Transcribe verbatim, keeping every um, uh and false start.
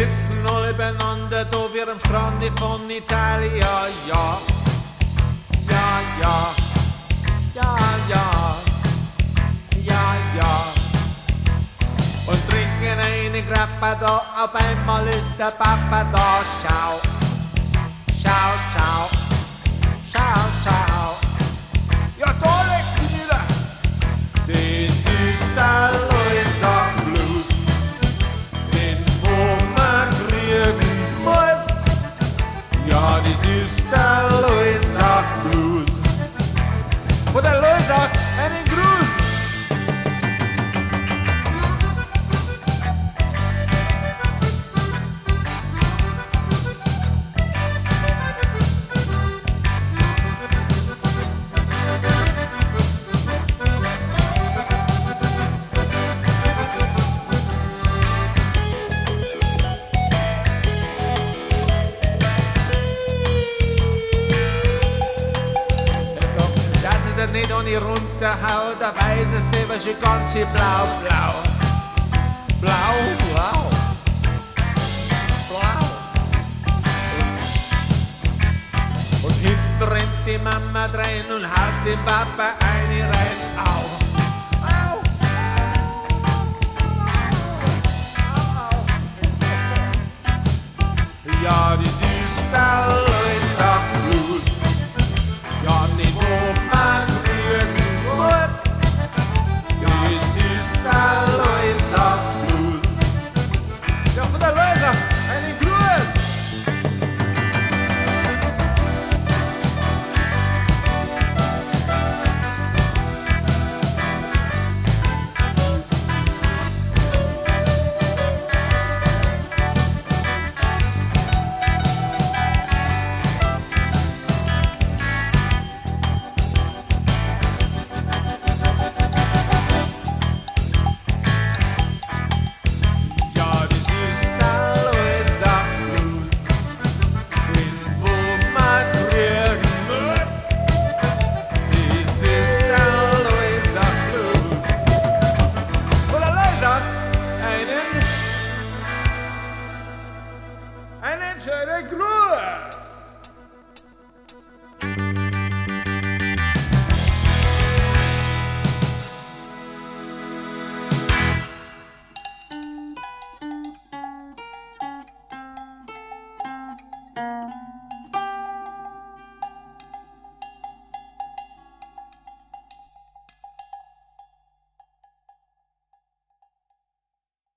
sitzen alle beieinander, da wir am Strand von Italien, ja, ja, ja, ja, ja, ja, ja, und trinken eine Grappa da, auf einmal ist der Papa da, schau, schau, schau, schau, schau, ja, da legst du nieder, das ist der Loisach Blues, den wo man kriegen muss, ja, das ist der Loisach Blues, von der Loisach einen Gruß. Nicht an die runterhaut, da weiß es selber schon ganz schön blau, blau, blau, blau, blau. Und hinten rennt die Mama rein und haut den Papa eine rein, au, au, au, au. Ja, das ist der Loisach Blues, ja, die wo man einen schönen Gruß!